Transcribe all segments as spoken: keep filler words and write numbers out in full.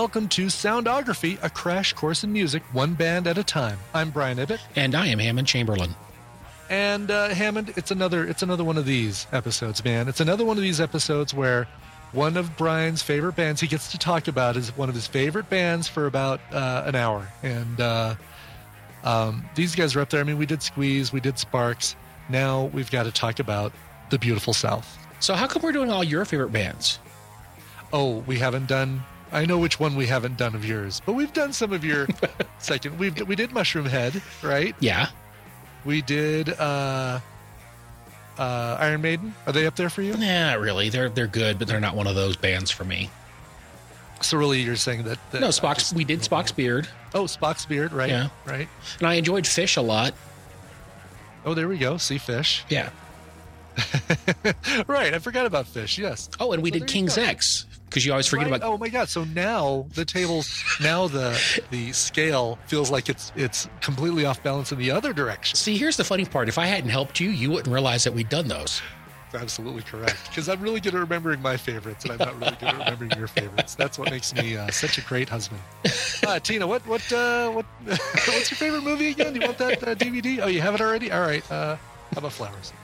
welcome to Soundography, a crash course in music, one band at a time. I'm Brian Ibbett. And I am Hammond Chamberlain. And uh, Hammond, it's another it's another one of these episodes, man. It's another one of these episodes where one of Brian's favorite bands he gets to talk about is one of his favorite bands for about uh, an hour. And uh, um, these guys are up there. I mean, we did Squeeze, we did Sparks. Now we've got to talk about the Beautiful South. So how come we're doing all your favorite bands? Oh, we haven't done... I know which one we haven't done of yours, but we've done some of your second. We we did Mushroom Head, right? Yeah. We did uh, uh, Iron Maiden. Are they up there for you? Nah, not really. They're they're good, but they're not one of those bands for me. So really, you're saying that... that no, Spock's. just, we did Spock's Beard. Oh, Spock's Beard, right? Yeah. Right. And I enjoyed Fish a lot. Oh, there we go. See Fish. Yeah. Right. I forgot about Fish. Yes. Oh, and we so did King's X. Because you always forget right? about. Oh my God! So now the tables, now the the scale feels like it's it's completely off balance in the other direction. See, here's the funny part: if I hadn't helped you, you wouldn't realize that we'd done those. That's absolutely correct. Because I'm really good at remembering my favorites, and I'm not really good at remembering your favorites. That's what makes me uh, such a great husband. Uh, Tina, what what uh, what what's your favorite movie again? You want that uh, D V D? Oh, you have it already. All right. Uh, how about Flowers?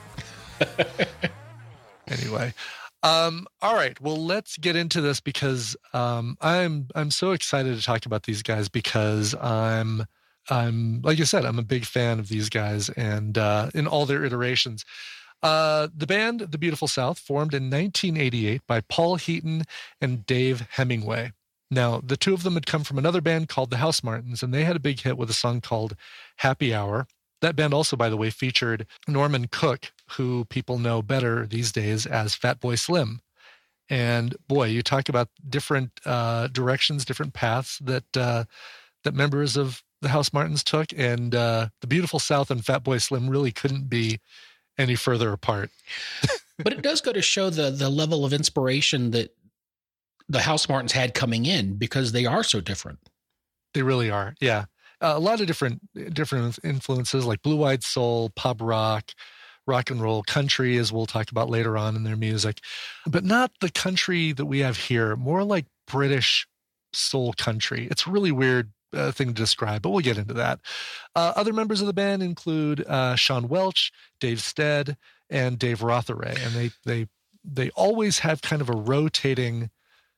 Anyway. Um, all right. Well, let's get into this because um, I'm I'm so excited to talk about these guys because I'm I'm like I said, I'm a big fan of these guys and uh, in all their iterations. Uh, the band, The Beautiful South, formed in nineteen eighty-eight by Paul Heaton and Dave Hemingway. Now, the two of them had come from another band called the Housemartins, and they had a big hit with a song called Happy Hour. That band also, by the way, featured Norman Cook, who people know better these days as Fatboy Slim. And boy, you talk about different uh, directions, different paths that uh, that members of the Housemartins took, and uh, the Beautiful South and Fatboy Slim really couldn't be any further apart. But it does go to show the the level of inspiration that the Housemartins had coming in because they are so different. They really are, yeah. Uh, a lot of different different influences like blue-eyed soul, pop rock, rock and roll, country, as we'll talk about later on in their music, but not the country that we have here, more like British soul country. It's a really weird uh, thing to describe, but we'll get into that. Uh, other members of the band include uh, Sean Welch, Dave Stead, and Dave Rotheray, and they they they always have kind of a rotating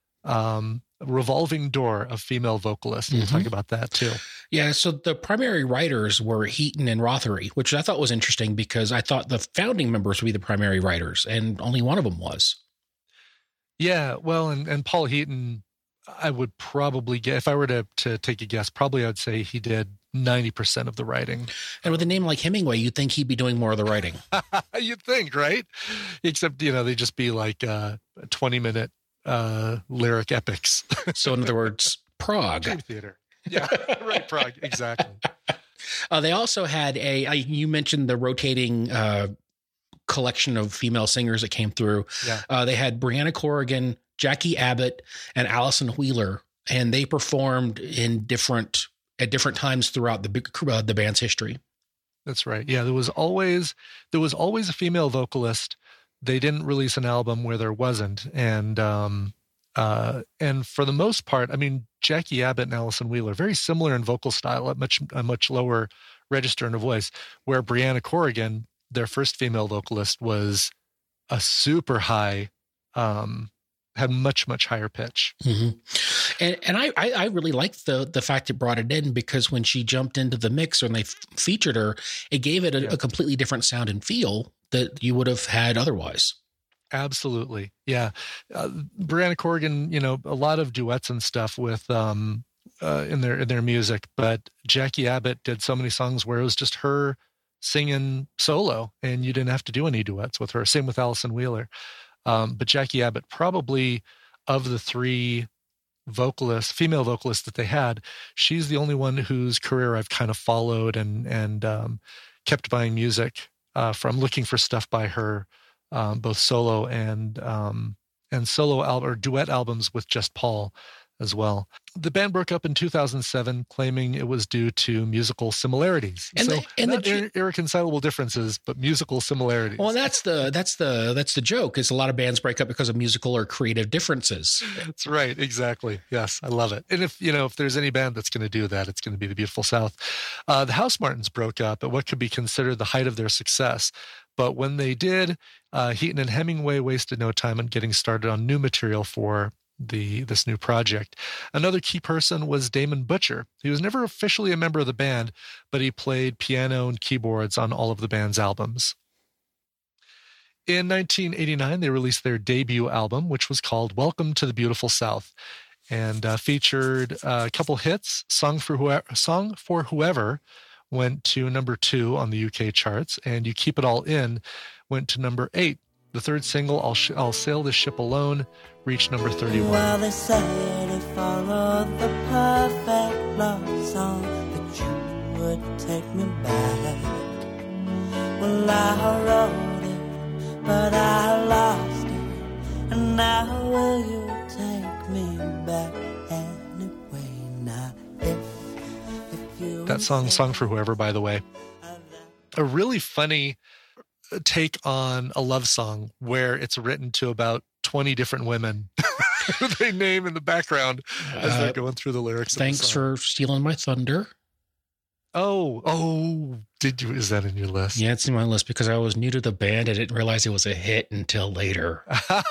um revolving door of female vocalists. We'll mm-hmm. talk about that too. Yeah, so the primary writers were Heaton and Rothery, which I thought was interesting because I thought the founding members would be the primary writers, and only one of them was. Yeah, well, and, and Paul Heaton, I would probably get, if I were to, to take a guess, probably I would say he did ninety percent of the writing. And with a name like Hemingway, you'd think he'd be doing more of the writing. You'd think, right? Except, you know, they'd just be like uh, twenty-minute uh lyric epics. So in other words, Prague theater. Yeah, right. Prague. Exactly. Uh, they also had a, uh, you mentioned the rotating uh, collection of female singers that came through. Yeah. Uh, they had Brianna Corrigan, Jackie Abbott, and Allison Wheeler, and they performed in different, at different times throughout the uh, the band's history. That's right. Yeah. There was always, there was always a female vocalist. They didn't release an album where there wasn't. And, um, uh, and for the most part, I mean, Jackie Abbott and Allison Wheeler, very similar in vocal style, at much, a much lower register in a voice, where Brianna Corrigan, their first female vocalist, was a super high, um, had much, much higher pitch. Mm-hmm. And and I, I, I really liked the the fact it brought it in because when she jumped into the mix and they f- featured her, it gave it a, yeah. a completely different sound and feel that you would have had otherwise. Absolutely. Yeah. Uh, Brianna Corrigan, you know, a lot of duets and stuff with, um, uh, in their, in their music, but Jackie Abbott did so many songs where it was just her singing solo and you didn't have to do any duets with her. Same with Allison Wheeler. Um, but Jackie Abbott, probably of the three vocalists, female vocalists that they had, she's the only one whose career I've kind of followed and, and, um, kept buying music, uh, from looking for stuff by her, um, both solo and, um, and solo album or duet albums with just Paul. as well. The band broke up in two thousand seven, claiming it was due to musical similarities. And so the, and not the, ir- irreconcilable differences, but musical similarities. Well, that's the that's the that's the joke. Is a lot of bands break up because of musical or creative differences. That's right, exactly. Yes, I love it. And if you know if there's any band that's going to do that, it's going to be the Beautiful South. Uh, the Housemartins broke up at what could be considered the height of their success. But when they did, uh, Heaton and Hemingway wasted no time on getting started on new material for the this new project. Another key person was Damon Butcher. He was never officially a member of the band, but he played piano and keyboards on all of the band's albums. In nineteen eighty-nine, they released their debut album, which was called Welcome to the Beautiful South, and uh, featured uh, a couple hits. Song for Whoever, Song for Whoever went to number two on the U K charts, and You Keep It All In went to number eight. The third single, I'll, Sh- I'll Sail This Ship Alone, reached number thirty-one. Well, they say they followed the perfect love song, that you would take me back. Well, I wrote it, but I lost it, and now will you take me back anyway? Now, if, if you... That song, Song for Whoever, by the way, a really funny take on a love song where it's written to about twenty different women who they name in the background as they're going through the lyrics. Thanks of the song. for stealing my thunder. Oh, oh, did you? Is that in your list? Yeah, it's in my list because I was new to the band. I didn't realize it was a hit until later.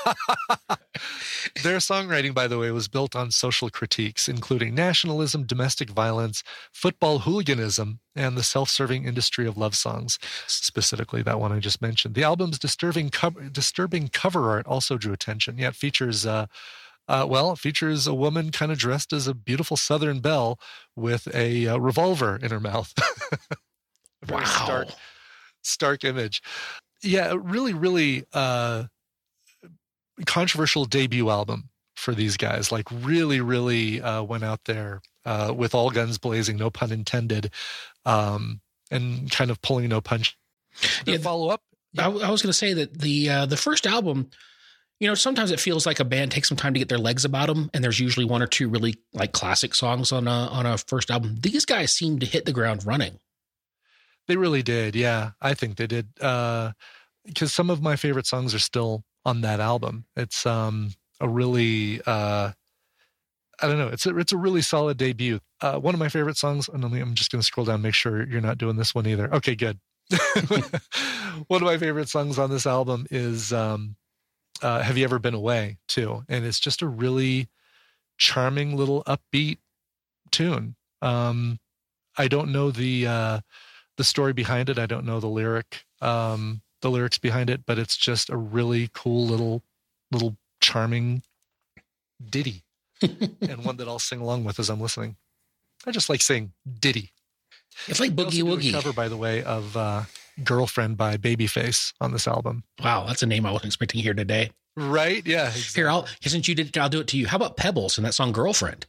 Their songwriting, by the way, was built on social critiques, including nationalism, domestic violence, football hooliganism, and the self-serving industry of love songs, specifically that one I just mentioned. The album's disturbing cover, disturbing cover art also drew attention. Yeah, it features... Uh, Uh, well, it features a woman kind of dressed as a beautiful Southern belle with a uh, revolver in her mouth. A very Wow. stark, stark image. Yeah, a really, really uh, controversial debut album for these guys. Like really, really uh, went out there uh, with all guns blazing, no pun intended, um, and kind of pulling no punch. The Yeah, follow-up? I, I was going to say that the uh, the first album, you know, sometimes it feels like a band takes some time to get their legs about them, and there's usually one or two really like classic songs on a on a first album. These guys seem to hit the ground running. They really did. Yeah, I think they did. Uh, because some of my favorite songs are still on that album. It's um, a really, uh, I don't know. It's a, it's a really solid debut. Uh, one of my favorite songs, and I'm just going to scroll down and make sure you're not doing this one either. Okay, good. One of my favorite songs on this album is um, uh, Have You Ever Been Away, too. And it's just a really charming little upbeat tune. Um, I don't know the uh, the story behind it. I don't know the lyric, um, the lyrics behind it, but it's just a really cool little, little charming ditty, and one that I'll sing along with as I'm listening. I just like saying ditty. It's like Boogie They also do a Woogie. cover, by the way, of uh, "Girlfriend" by Babyface on this album. Wow, that's a name I wasn't expecting to hear today. Right? Yeah. Exactly. Here, I'll since you did it, I'll do it to you. How about Pebbles and that song "Girlfriend"?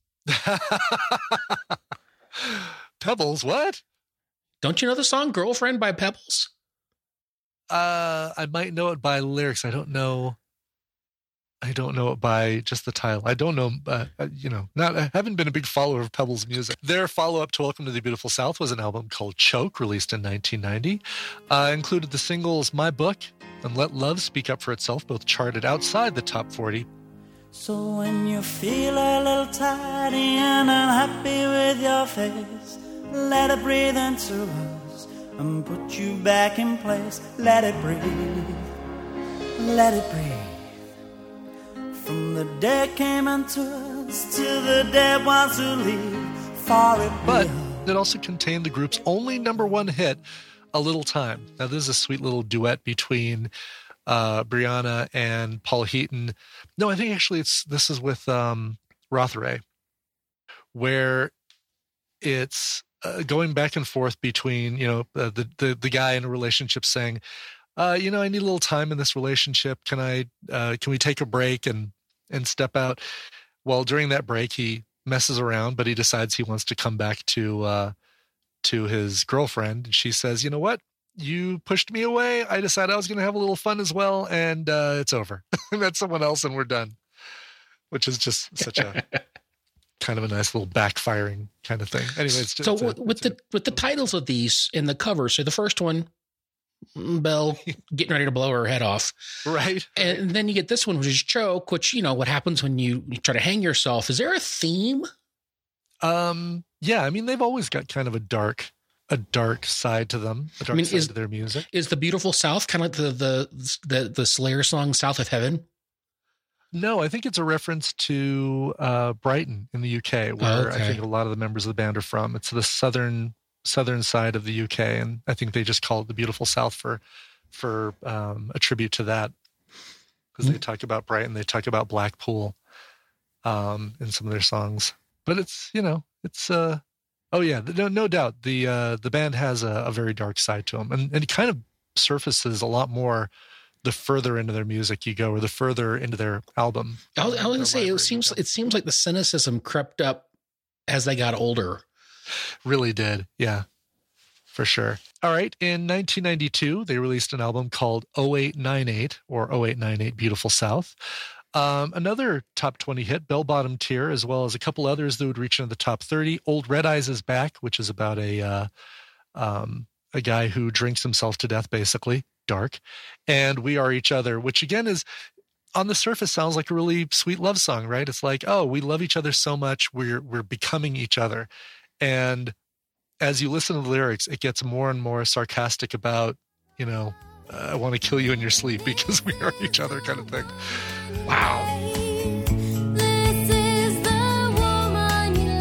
Pebbles? What? Don't you know the song "Girlfriend" by Pebbles? Uh, I might know it by lyrics. I don't know. I don't know it by just the title. I don't know. Uh, you know, not. I haven't been a big follower of Pebbles music. Their follow-up to "Welcome to the Beautiful South" was an album called "Choke," released in nineteen ninety. Uh, included the singles "My Book" and "Let Love Speak Up for Itself," both charted outside the top forty. So when you feel a little tired and unhappy with your face, let it breathe into us and put you back in place. Let it breathe, let it breathe. From the dead came unto us to the dead ones who leave, for it But will. it also contained the group's only number one hit, "A Little Time." Now, this is a sweet little duet between uh, Brianna and Paul Heaton. No, I think actually it's this is with um, Rotheray, where it's uh, going back and forth between, you know, uh, the, the the guy in a relationship saying, uh, you know, I need a little time in this relationship. Can I, uh, can we take a break and, and step out? Well, during that break, he messes around, but he decides he wants to come back to, uh, to his girlfriend. And she says, you know what? You pushed me away. I decided I was going to have a little fun as well. And, uh, it's over. I met someone else and we're done. which is just such a kind of a nice little backfiring kind of thing. Anyway, it's just, so it's a, with the a, with the titles of these in the cover. So the first one, Belle getting ready to blow her head off, right? And then you get this one, which is Choke, which, you know, what happens when you, you try to hang yourself. Is there a theme? Um, yeah, I mean, they've always got kind of a dark, a dark side to them, a dark I mean, side is, to their music. Is the Beautiful South kind of like the, the, the, the Slayer song, South of Heaven? No, I think it's a reference to uh, Brighton in the U K, where okay. I think a lot of the members of the band are from. It's the southern southern side of the U K, and I think they just call it the Beautiful South for for um, a tribute to that, because mm-hmm. they talk about Brighton, they talk about Blackpool um, in some of their songs. But it's, you know, it's uh, oh yeah, no no doubt the uh, the band has a, a very dark side to them, and and it kind of surfaces a lot more the further into their music you go, or the further into their album. I was, I was going to say, it seems it seems like the cynicism crept up as they got older. Really did, yeah, for sure. All right, in nineteen ninety-two, they released an album called oh eight nine eight, or oh eight nine eight Beautiful South. Um, another top twenty hit, Bell Bottom Tear, as well as a couple others that would reach into the top thirty. Old Red Eyes is Back, which is about a uh, um, a guy who drinks himself to death, basically. Dark. And We Are Each Other, which again is, on the surface, sounds like a really sweet love song, right? It's like, oh, we love each other so much, we're we're becoming each other. And as you listen to the lyrics, it gets more and more sarcastic about, you know, uh, I want to kill you in your sleep because we are each other kind of thing. Wow. This is the woman you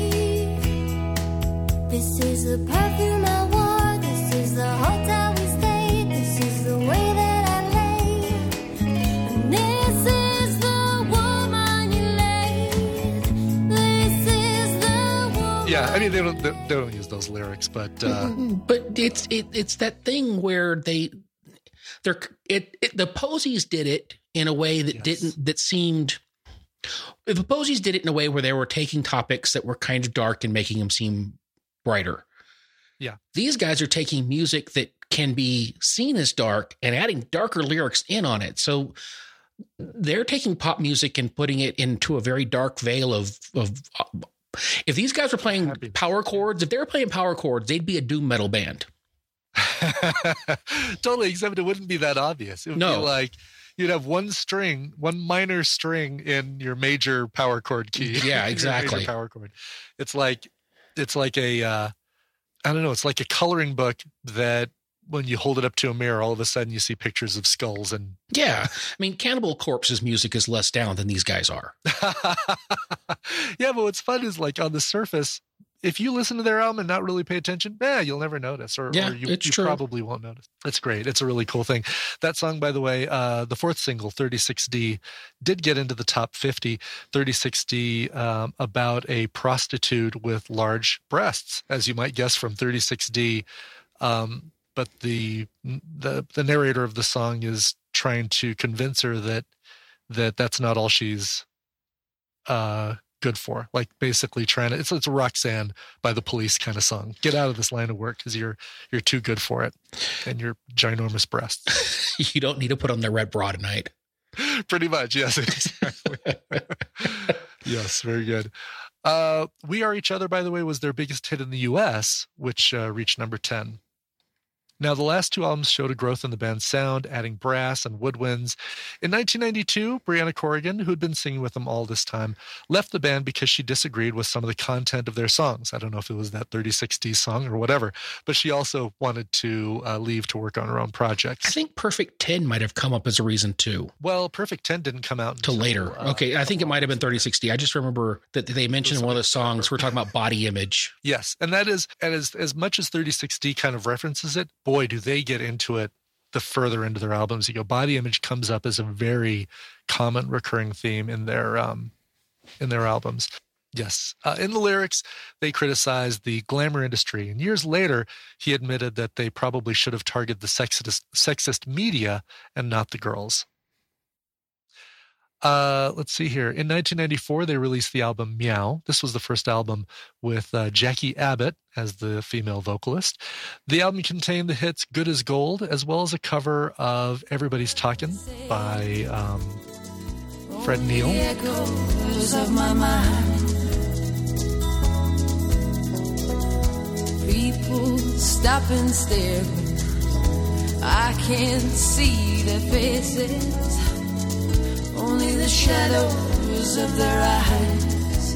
lay. This is the perfume I wore. This is the hotel we stayed. This is the way that I lay. And this is the woman you lay. This is the woman. Yeah, I mean, they don't they don't use those lyrics, but uh, but it's it, it's that thing where they they're it, it the Posies did it in a way that yes. didn't that seemed. The Posies did it in a way where they were taking topics that were kind of dark and making them seem brighter. Yeah, these guys are taking music that can be seen as dark and adding darker lyrics in on it. So they're taking pop music and putting it into a very dark veil of of. If these guys were playing Happy. power chords, if they were playing power chords, they'd be a doom metal band. Totally, except it wouldn't be that obvious. It would no. be like you'd have one string, one minor string in your major power chord key. Yeah, exactly. Power chord. It's like it's like a uh, I don't know. It's like a coloring book that when you hold it up to a mirror, all of a sudden you see pictures of skulls and. Yeah, I mean, Cannibal Corpse's music is less down than these guys are. Yeah, but what's fun is like on the surface, if you listen to their album and not really pay attention, eh, you'll never notice, or, yeah, or you, it's you true. probably won't notice. It's great. It's a really cool thing. That song, by the way, uh, the fourth single, thirty-six D, did get into the top fifty. thirty-six D, um, about a prostitute with large breasts, as you might guess from thirty-six D. Um, but the the the narrator of the song is trying to convince her that that that's not all she's uh, good for. Like basically trying to, it's it's a Roxanne by the Police kind of song. Get out of this line of work because you're you're too good for it, and your ginormous breasts. You don't need to put on the red bra tonight. Pretty much, yes, exactly. Yes, very good. Uh, We Are Each Other, by the way, was their biggest hit in the U S, which uh, reached number ten. Now, the last two albums showed a growth in the band's sound, adding brass and woodwinds. In nineteen ninety-two, Brianna Corrigan, who had been singing with them all this time, left the band because she disagreed with some of the content of their songs. I don't know if it was that thirty-six D song or whatever, but she also wanted to uh, leave to work on her own projects. I think Perfect ten might have come up as a reason, too. Well, Perfect ten didn't come out until later. Uh, okay, I think it might have been thirty-six D. I just remember that they mentioned in one of the songs, we're talking about Body Image. Yes, and that is, and as, as much as thirty-six D kind of references it, boy, do they get into it the further into their albums you go. Body Image comes up as a very common recurring theme in their um, in their albums. Yes. Uh, in the lyrics, they criticized the glamour industry. And years later, he admitted that they probably should have targeted the sexist, sexist media and not the girls. Uh, let's see here. In nineteen ninety-four, they released the album Meow. This was the first album with uh, Jackie Abbott as the female vocalist. The album contained the hits Good as Gold, as well as a cover of Everybody's Talkin' by um, Fred Neil. The echoes of my mind. People stop and stare. I can't see their faces, only the shadows of their eyes.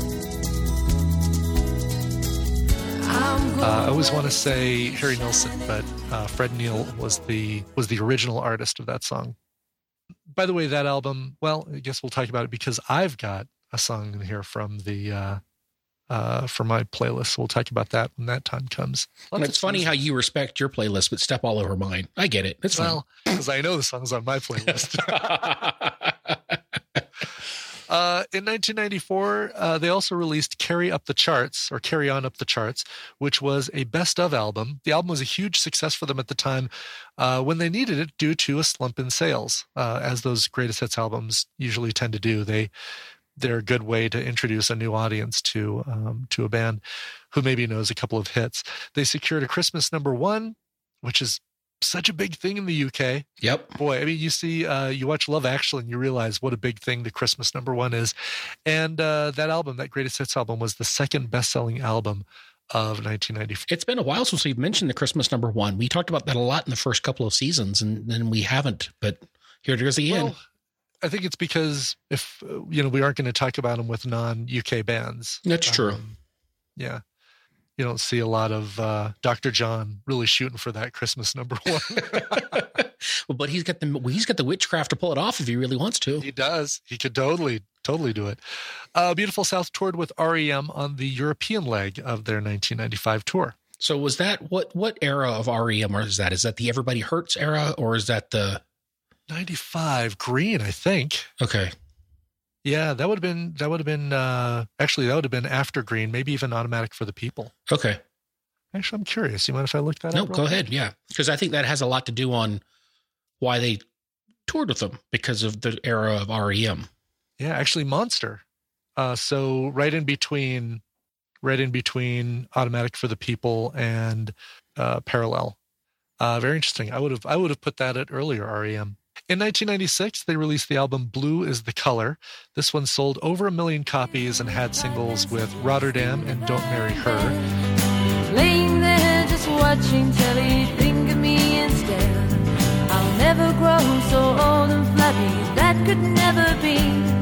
I'm Uh, I always want to say Harry Nilsson, but uh, Fred Neil was the was the original artist of that song. By the way, that album, well, I guess we'll talk about it because I've got a song in here from the uh, uh, from my playlist. We'll talk about that when that time comes. And it's funny how you respect your playlist, but step all over mine. I get it. It's well because I know the song's on my playlist. Uh, in nineteen ninety-four, uh, they also released Carry Up the Charts, or Carry On Up the Charts, which was a best of album. The album was a huge success for them at the time uh, when they needed it due to a slump in sales, uh, as those greatest hits albums usually tend to do. They, they're a good way to introduce a new audience to, um, to a band who maybe knows a couple of hits. They secured a Christmas number one, which is such a big thing in the U K. Yep. Boy, I mean, you see, uh, you watch Love Actually and you realize what a big thing the Christmas number one is. And uh, that album, that greatest hits album, was the second best-selling album of nineteen ninety-four. It's been a while since we've mentioned the Christmas number one. We talked about that a lot in the first couple of seasons, and then we haven't. But here it is again. Well, I think it's because if, uh, you know, we aren't going to talk about them with non-U K bands. That's true. Um, yeah. You don't see a lot of uh, Doctor John really shooting for that Christmas number one. Well, but he's got the he's got the witchcraft to pull it off if he really wants to. He does. He could totally, totally do it. Uh, Beautiful South toured with R E M on the European leg of their nineteen ninety-five tour. So was that what what era of R E M or is that? Is that the Everybody Hurts era, or is that the ninety-five Green? I think. okay? Yeah, that would have been that would have been uh, actually that would have been after Green, maybe even Automatic for the People. Okay. Actually, I'm curious. You mind if I look that No, up? real go quick? ahead. Yeah, because I think that has a lot to do on why they toured with them because of the era of R E M. Yeah, actually, Monster. Uh, so right in between, right in between Automatic for the People and uh, Parallel. Uh, very interesting. I would have I would have put that at earlier R E M. In nineteen ninety-six, they released the album Blue is the Color. This one sold over a million copies and had singles with Rotterdam and Don't Marry Her. laying there just watching telly, think of me instead. I'll never grow so old and flabby, that could never be.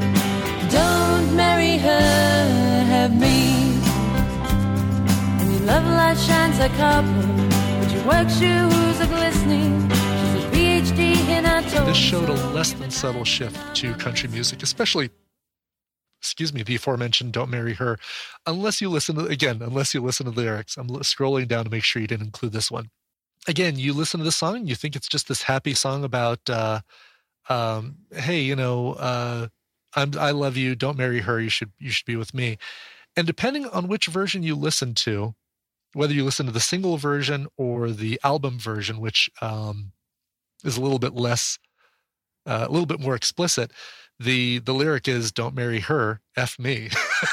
Don't marry her, have me. And your love light shines like copper, but your work shoes are glistening. She's a P H D in our toes. This showed a less than subtle shift to country music, especially, excuse me, the aforementioned Don't Marry Her. Unless you listen to, again, unless you listen to the lyrics. I'm scrolling down to make sure you didn't include this one. Again, you listen to the song, you think it's just this happy song about, uh, um, hey, you know, uh, I'm, I love you. Don't marry her. You should, you should be with me. And depending on which version you listen to, whether you listen to the single version or the album version, which um, is a little bit less, uh, a little bit more explicit, the the lyric is "Don't marry her, F me,"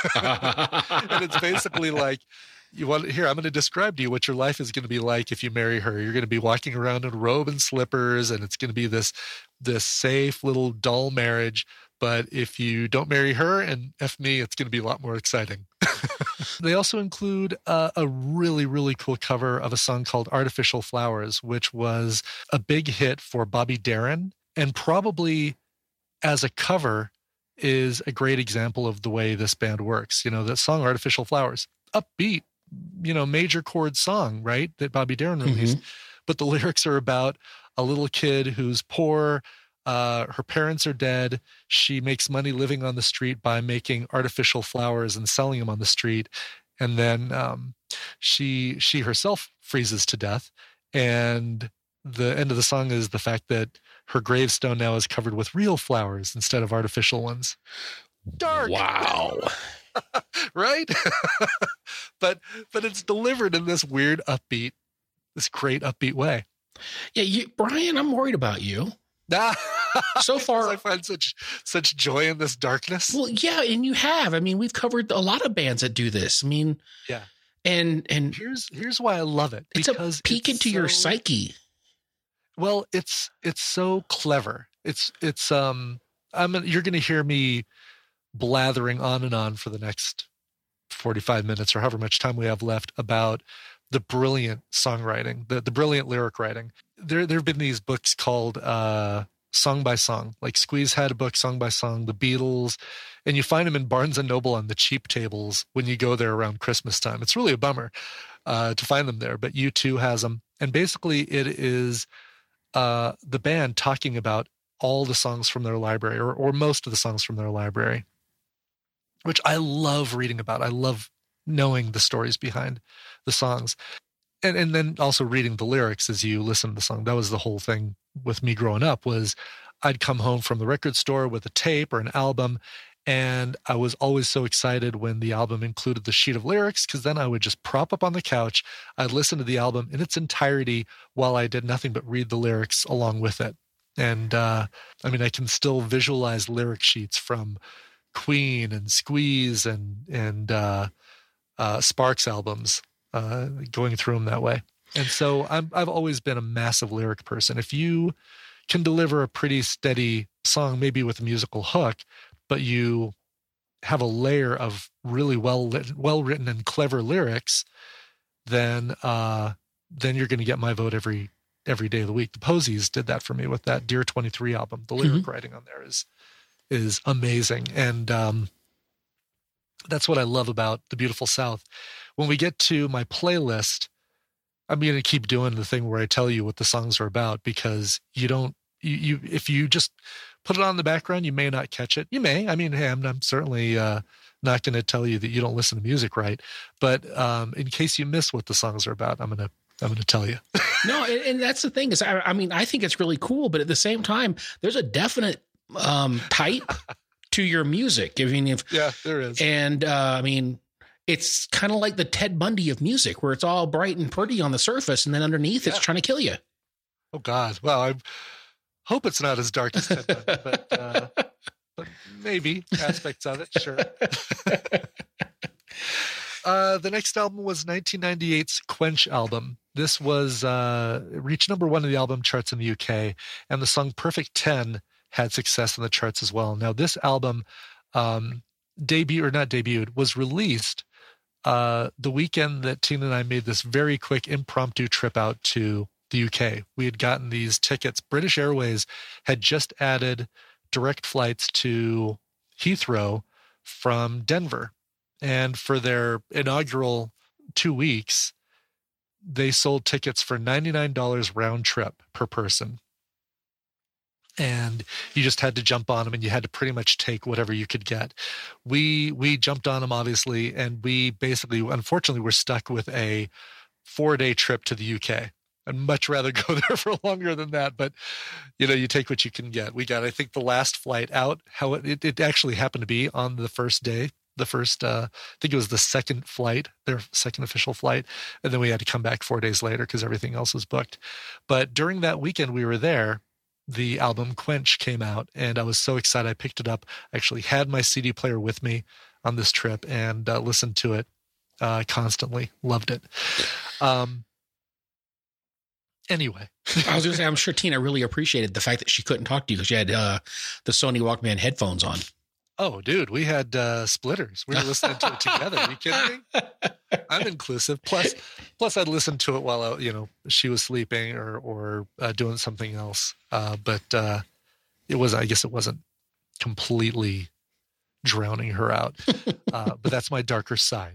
and it's basically like, you want here. I'm going to describe to you what your life is going to be like if you marry her. You're going to be walking around in a robe and slippers, and it's going to be this this safe little dull marriage. But if you don't marry her and F me, it's going to be a lot more exciting. They also include uh, a really, really cool cover of a song called Artificial Flowers, which was a big hit for Bobby Darin, and probably as a cover is a great example of the way this band works. You know, that song Artificial Flowers, upbeat, you know, major chord song, right? That Bobby Darin released. Mm-hmm. But the lyrics are about a little kid who's poor. Uh, her parents are dead. She makes money living on the street by making artificial flowers and selling them on the street. And then um, she she herself freezes to death. And the end of the song is the fact that her gravestone now is covered with real flowers instead of artificial ones. Dark. Wow. Right? but but it's delivered in this weird upbeat, this great upbeat way. Yeah, you, Brian, I'm worried about you. So far, I find such such joy in this darkness. Well, yeah, and you have. I mean, we've covered a lot of bands that do this. I mean, yeah, and and here's here's why I love it. It's because a peek it's into so, your psyche. Well, it's it's so clever. It's it's um I'm you're going to hear me blathering on and on for the next forty-five minutes or however much time we have left about the brilliant songwriting, the, the brilliant lyric writing. There, there have been these books called uh, Song by Song, like Squeeze had a book, Song by Song, the Beatles, and you find them in Barnes and Noble on the cheap tables when you go there around Christmas time. It's really a bummer uh, to find them there, but U two has them. And basically it is uh, the band talking about all the songs from their library or, or most of the songs from their library, which I love reading about. I love knowing the stories behind the songs. And and then also reading the lyrics as you listen to the song. That was the whole thing with me growing up was I'd come home from the record store with a tape or an album, and I was always so excited when the album included the sheet of lyrics, because then I would just prop up on the couch. I'd listen to the album in its entirety while I did nothing but read the lyrics along with it. And uh, I mean, I can still visualize lyric sheets from Queen and Squeeze and and uh, uh, Sparks albums, uh, going through them that way. And so I'm, I've always been a massive lyric person. If you can deliver a pretty steady song, maybe with a musical hook, but you have a layer of really well lit, well written and clever lyrics, then uh, then you're going to get my vote every every day of the week. The Posies did that for me with that Dear twenty-three album. The lyric mm-hmm. writing on there is is amazing. And um, that's what I love about the Beautiful South. When we get to my playlist, I'm going to keep doing the thing where I tell you what the songs are about, because you don't, you, you if you just put it on the background, you may not catch it. You may. I mean, hey, I'm, I'm certainly uh, not going to tell you that you don't listen to music right. But um, in case you miss what the songs are about, I'm going to I'm going to tell you. No, and, and that's the thing is, I, I mean, I think it's really cool, but at the same time, there's a definite um, type to your music. I mean, if yeah, there is, and uh, I mean, it's kind of like the Ted Bundy of music, where it's all bright and pretty on the surface, and then underneath, yeah. it's trying to kill you. Oh God! Well, I hope it's not as dark as Ted Bundy, but, uh, but maybe aspects of it, sure. Uh, the next album was nineteen ninety-eight's Quench album. This was uh, it reached number one in the album charts in the U K, and the song Perfect ten had success in the charts as well. Now, this album um, debut or not debuted was released uh, the weekend that Tina and I made this very quick impromptu trip out to the U K. We had gotten these tickets. British Airways had just added direct flights to Heathrow from Denver. And for their inaugural two weeks, they sold tickets for ninety-nine dollars round trip per person. And you just had to jump on them, and you had to pretty much take whatever you could get. We we jumped on them, obviously, and we basically, unfortunately, were stuck with a four-day trip to the U K. I'd much rather go there for longer than that, but, you know, you take what you can get. We got, I think, the last flight out, how it, it, it actually happened to be on the first day. The first, uh, I think it was the second flight, their second official flight. And then we had to come back four days later because everything else was booked. But during that weekend we were there, the album Quench came out, and I was so excited. I picked it up. I actually had my C D player with me on this trip and uh, listened to it uh, constantly. Loved it. Um, anyway. I was going to say, I'm sure Tina really appreciated the fact that she couldn't talk to you because you had uh, the Sony Walkman headphones on. Oh, dude, we had uh, splitters. We were listening to it together. Are you kidding me? I'm inclusive. Plus, plus, I'd listen to it while I, you know she was sleeping or or uh, doing something else. Uh, but uh, it was, I guess, it wasn't completely drowning her out. Uh, but that's my darker side.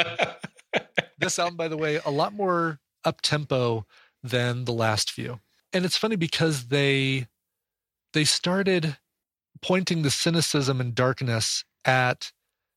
This album, by the way, a lot more up tempo than the last few, and it's funny because they they started pointing the cynicism and darkness at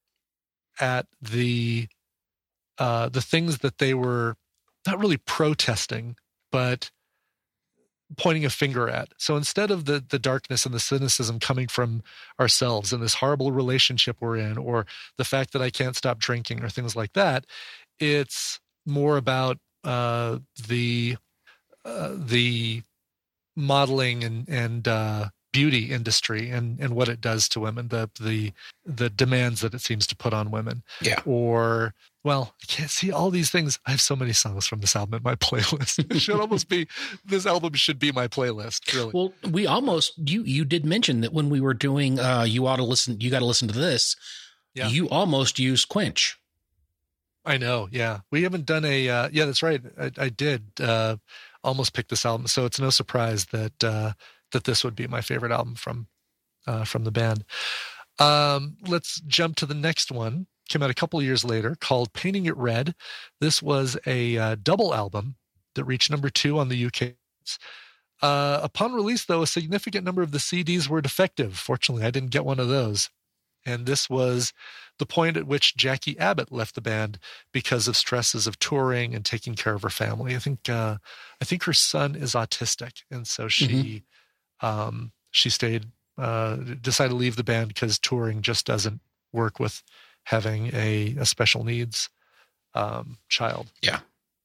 at the uh, the things that they were not really protesting, but pointing a finger at. So instead of the the darkness and the cynicism coming from ourselves and this horrible relationship we're in, or the fact that I can't stop drinking, or things like that, it's more about uh, the uh, the modeling and and uh, beauty industry and, and what it does to women, the the the demands that it seems to put on women. Yeah. Or well, I can't see all these things. I have so many songs from this album in my playlist. It should almost be, this album should be my playlist, really. Well, we almost, you you did mention that when we were doing, uh, you ought to listen, you got to listen to this, Yeah. you almost used Quench. I know, yeah. We haven't done a, uh, yeah, that's right. I, I did uh, almost pick this album, so it's no surprise that uh, that this would be my favorite album from uh, from the band. Um, let's jump to the next one. Came out a couple of years later, called Painting It Red. This was a uh, double album that reached number two on the U K. Uh, upon release, though, a significant number of the C Ds were defective. Fortunately, I didn't get one of those. And this was the point at which Jackie Abbott left the band because of stresses of touring and taking care of her family. I think uh, I think her son is autistic, and so she mm-hmm. um, she stayed, uh, decided to leave the band because touring just doesn't work with having a, a special needs um, child. Yeah.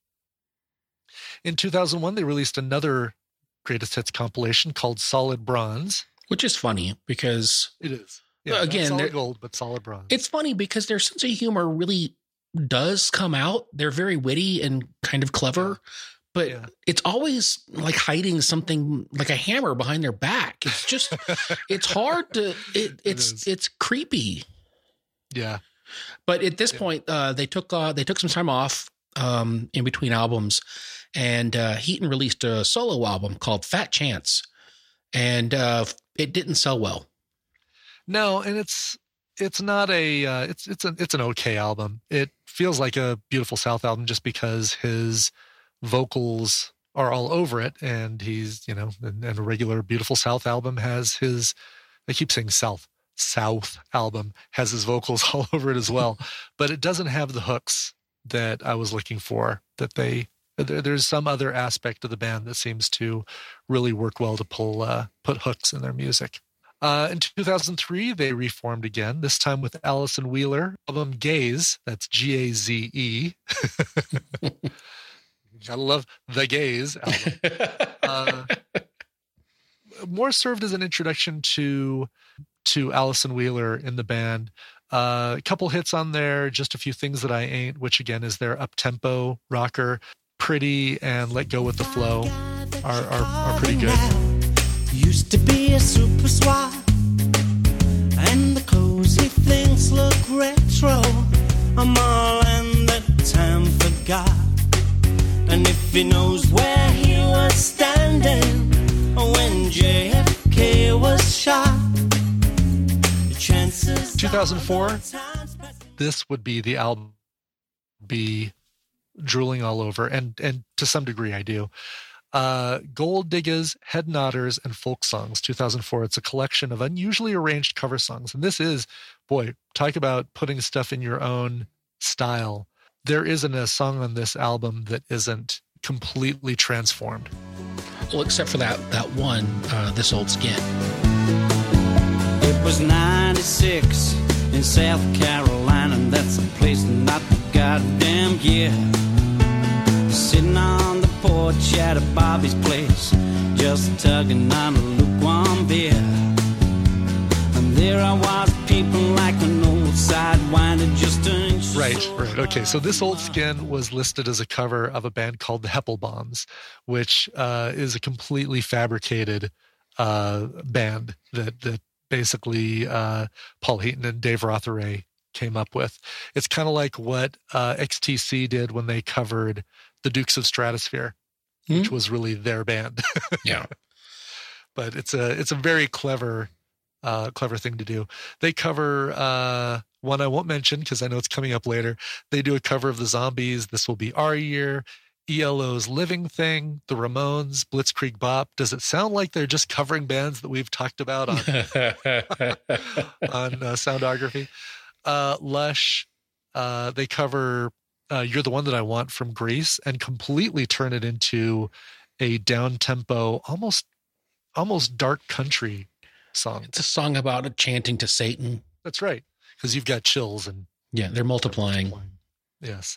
In two thousand one, they released another greatest hits compilation called Solid Bronze. Which is funny because... It is. Yeah, again, not solid gold, but solid bronze. It's funny because their sense of humor really does come out. They're very witty and kind of clever, yeah. but yeah. it's always like hiding something like a hammer behind their back. It's just, it's hard to, it, it's, it it's creepy. Yeah. But at this yeah. point, uh, they took, uh, they took some time off um, in between albums, and uh, Heaton released a solo album called Fat Chance, and uh, it didn't sell well. No, and it's it's not a uh, it's it's an it's an okay album. It feels like a Beautiful South album just because his vocals are all over it, and he's you know, and, and a regular Beautiful South album has his. I keep saying South South album has his vocals all over it as well, but it doesn't have the hooks that I was looking for. That they there, there's some other aspect of the band that seems to really work well to pull uh, put hooks in their music. Uh, in two thousand three, they reformed again, this time with Alison Wheeler, album Gaze. That's G A Z E. Gotta love the Gaze album. Uh, more served as an introduction to to Alison Wheeler in the band. Uh, a couple hits on there, Just a Few Things That I Ain't, which again is their up-tempo rocker. Pretty and Let Go With the Flow are, are, are pretty good. Used to be a super swap, and the cozy things look retro. I'm all in the time forgot. And if he knows where he was standing when J F K was shot, the chances. two thousand four, this would be the album be drooling all over, and and to some degree I do. Uh, Gold Diggers, Head Nodders, and Folk Songs, two thousand four. It's a collection of unusually arranged cover songs. And this is, boy, talk about putting stuff in your own style. There isn't a song on this album that isn't completely transformed. Well, except for that that one, uh, This Old Skin. It was ninety-six in South Carolina, and that's a place not the goddamn year. Sitting on the porch at a Bobby's place, just tugging on a lukewarm beer. And there I was, people like an old sidewinder, just an inch. Right, right. Okay, so This Old Skin was listed as a cover of a band called the Heppelbombs, which uh, is a completely fabricated uh, band that that basically uh, Paul Heaton and Dave Rotheray came up with. It's kind of like what uh, X T C did when they covered the Dukes of Stratosphere, mm-hmm. which was really their band. Yeah. But it's a it's a very clever uh, clever thing to do. They cover uh, one I won't mention because I know it's coming up later. They do a cover of the Zombies, This Will Be Our Year, E L O's Living Thing, the Ramones, Blitzkrieg Bop. Does it sound like they're just covering bands that we've talked about on, on uh, Soundography? Uh, Lush, uh, they cover uh, You're the One That I Want from Grease and completely turn it into a down-tempo, almost almost dark country song. It's a song about a chanting to Satan. That's right, because you've got chills and yeah, they're multiplying. multiplying. Yes.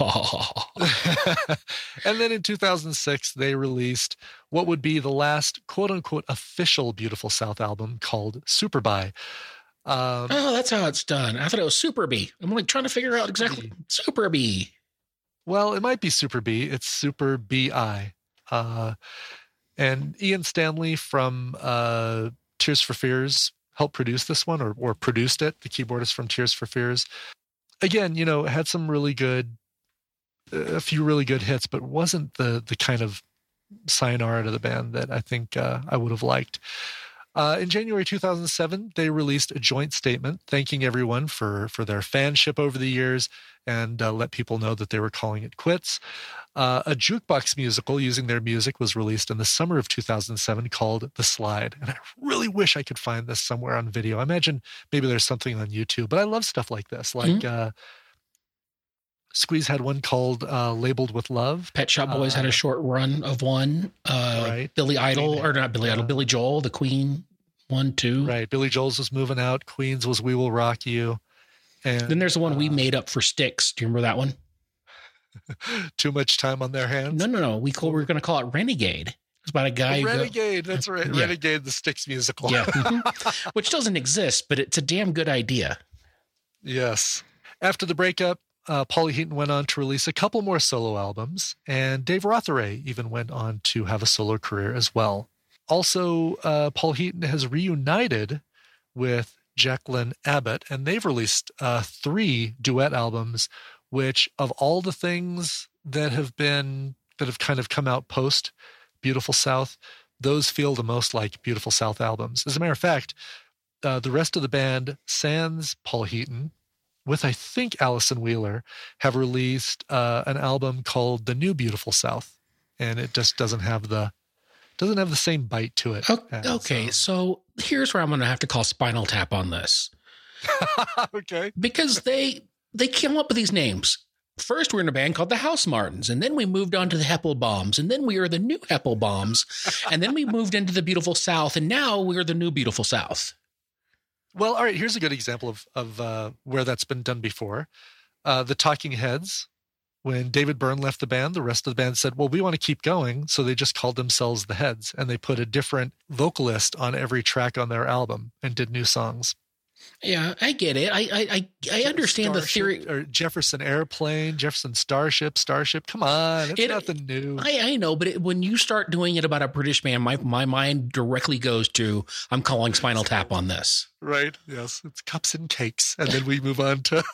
And then in two thousand six, they released what would be the last quote-unquote official Beautiful South album called Superbye. Um, Oh, that's how it's done. I thought it was Super B. I'm like trying to figure out exactly. Super B. well, it might be Super B. It's Super B I. Uh, and Ian Stanley from uh, Tears for Fears helped produce this one, or or produced it. The keyboardist from Tears for Fears. Again, you know, had some really good, a few really good hits, but wasn't the the kind of sayonara to the band that I think uh, I would have liked. Uh, in January two thousand seven, they released a joint statement thanking everyone for for their fanship over the years, and uh, let people know that they were calling it quits. Uh, a jukebox musical using their music was released in the summer of two thousand seven called The Slide. And I really wish I could find this somewhere on video. I imagine maybe there's something on YouTube, but I love stuff like this. Like mm-hmm. uh, Squeeze had one called uh, Labeled with Love. Pet Shop Boys uh, had a short run of one. Uh, right. Billy Idol, or not Billy Idol, uh, Billy Joel, the Queen, one, two. Right. Billy Joel's was Moving Out. Queen's was We Will Rock You. And then there's the one uh, we made up for Styx. Do you remember that one? Too much time on their hands? No, no, no. We call, we're going to call it Renegade. It's about a guy. Oh, Renegade. Go, that's right. Yeah. Renegade, the Styx musical. Yeah. Which doesn't exist, but it's a damn good idea. Yes. After the breakup, uh, Paulie Heaton went on to release a couple more solo albums, and Dave Rotheray even went on to have a solo career as well. Also, uh, Paul Heaton has reunited with Jacqueline Abbott, and they've released uh, three duet albums, which of all the things that have been, that have kind of come out post Beautiful South, those feel the most like Beautiful South albums. As a matter of fact, uh, the rest of the band, sans Paul Heaton, with I think Allison Wheeler, have released uh, an album called The New Beautiful South, and it just doesn't have the doesn't have the same bite to it. Okay, as, okay. Um, so here's where I'm going to have to call Spinal Tap on this. Okay, because they they came up with these names. First, we were in a band called the House Martins, and then we moved on to the Heppelbaums, and then we are the new Heppelbaums, and then we moved into the Beautiful South, and now we're the new Beautiful South. Well, all right, here's a good example of, of uh, where that's been done before. Uh, the Talking Heads, when David Byrne left the band, the rest of the band said, well, we want to keep going, so they just called themselves the Heads, and they put a different vocalist on every track on their album and did new songs. Yeah, I get it. I I I understand Starship, the theory. Or Jefferson Airplane, Jefferson Starship, Starship. Come on, it's it, nothing new. I, I know, but it, when you start doing it about a British band, my my mind directly goes to, I'm calling Spinal Tap on this. Right, yes. It's Cups and Cakes. And then we move on to...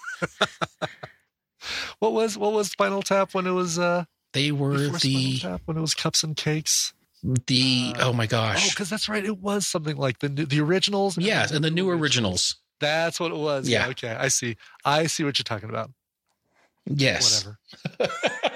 what was what was Spinal Tap when it was... Uh, they were the... Spinal Tap when it was Cups and Cakes? The uh, oh my gosh! Oh, because that's right. It was something like the the originals. Yes, and the new originals. That's what it was. Yeah. yeah. Okay, I see. I see what you're talking about. Yes. Whatever.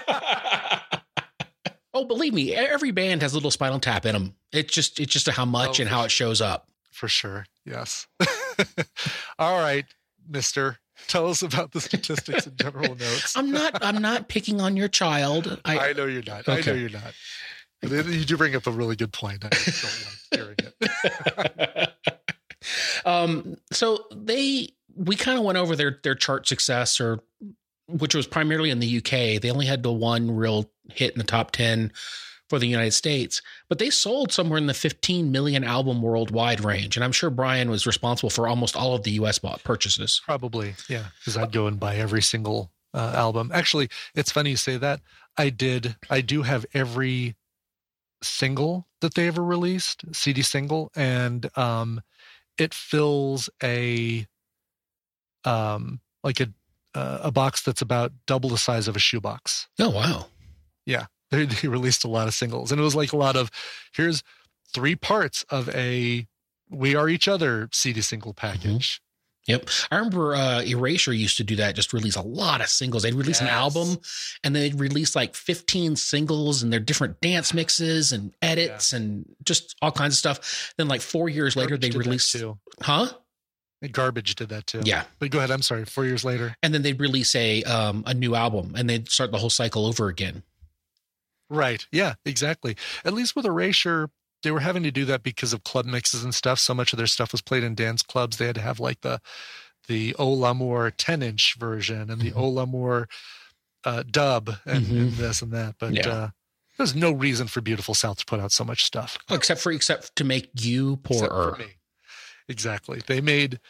Oh, believe me, every band has a little Spinal Tap in them. It's just it's just how much oh, and how sure. it shows up. For sure. Yes. All right, Mister. Tell us about the statistics and general notes. I'm not. I'm not picking on your child. I, I know you're not. Okay. I know you're not. You do bring up a really good point. I don't like hearing it. um, so they, we kind of went over their their chart success, or which was primarily in the U K. They only had the one real hit in the top ten for the United States, but they sold somewhere in the fifteen million album worldwide range. And I'm sure Brian was responsible for almost all of the U S bought purchases. Probably, yeah, because I'd go and buy every single uh, album. Actually, it's funny you say that. I did. I do have every single that they ever released, C D single, and um it fills a um like a uh, a box that's about double the size of a shoebox. Oh wow. Yeah, they, they released a lot of singles, and it was like a lot of, here's three parts of a We Are Each Other C D single package. Mm-hmm. Yep. I remember uh, Erasure used to do that, just release a lot of singles. They'd release yes. an album and they'd release like fifteen singles and their different dance mixes and edits yeah. and just all kinds of stuff. Then like four years Garbage later, they released... too. Huh? Garbage did that too. Yeah. But go ahead. I'm sorry. Four years later. And then they'd release a um, a new album and they'd start the whole cycle over again. Right. Yeah, exactly. At least with Erasure, they were having to do that because of club mixes and stuff. So much of their stuff was played in dance clubs. They had to have like the the O L'Amour ten inch version and the mm-hmm. O L'Amour uh, dub and, mm-hmm. and this and that. But yeah. uh, there's no reason for Beautiful South to put out so much stuff. Except for except to make you poorer. Except for me. Exactly. They made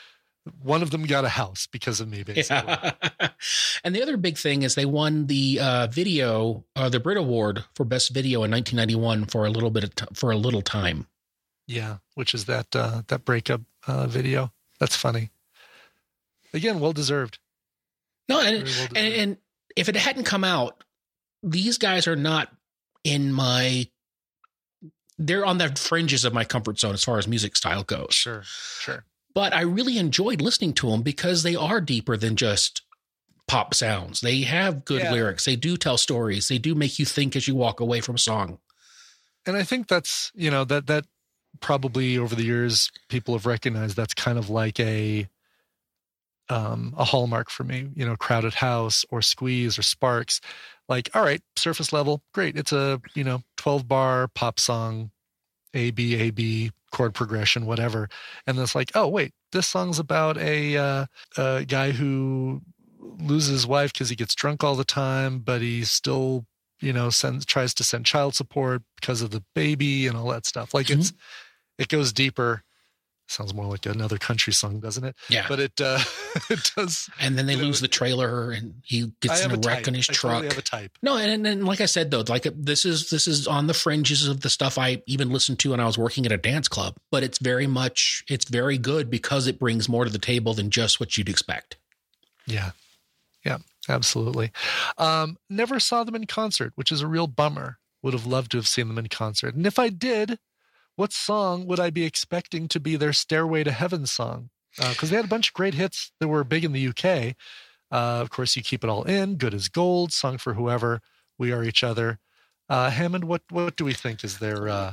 one of them got a house because of me, basically. Yeah. And the other big thing is they won the uh, video, uh, the Brit Award for Best Video in nineteen ninety-one for a little bit of t- for a little time. Yeah, which is that uh, that breakup uh, video. That's funny. Again, well deserved. No, and, Very well and deserved. and if it hadn't come out, these guys are not in my. They're on the fringes of my comfort zone as far as music style goes. Sure, sure. But I really enjoyed listening to them because they are deeper than just pop sounds. They have good Yeah. lyrics. They do tell stories. They do make you think as you walk away from a song. And I think that's, you know, that that probably over the years people have recognized that's kind of like a um a hallmark for me, you know, Crowded House or Squeeze or Sparks. Like, all right, surface level, great. It's a, you know, twelve bar pop song, A B A B chord progression, whatever. And it's like, oh wait, this song's about a uh, a guy who loses his wife because he gets drunk all the time, but he still, you know, sends tries to send child support because of the baby and all that stuff. Like it's it goes deeper. Sounds more like another country song, doesn't it? Yeah. But it uh, it does. And then they you know, lose the trailer and he I gets in have a a wreck type. in his I truck. totally have a type. No, and then like I said though, like this is this is on the fringes of the stuff I even listened to when I was working at a dance club. But it's very much it's very good because it brings more to the table than just what you'd expect. Yeah. Yeah, absolutely. Um, never saw them in concert, which is a real bummer. Would have loved to have seen them in concert. And if I did, what song would I be expecting to be their Stairway to Heaven song? Because uh, they had a bunch of great hits that were big in the U K. Uh, of course, You Keep It All In, Good as Gold, Song for Whoever, We Are Each Other. Uh, Hammond, what what do we think is their uh,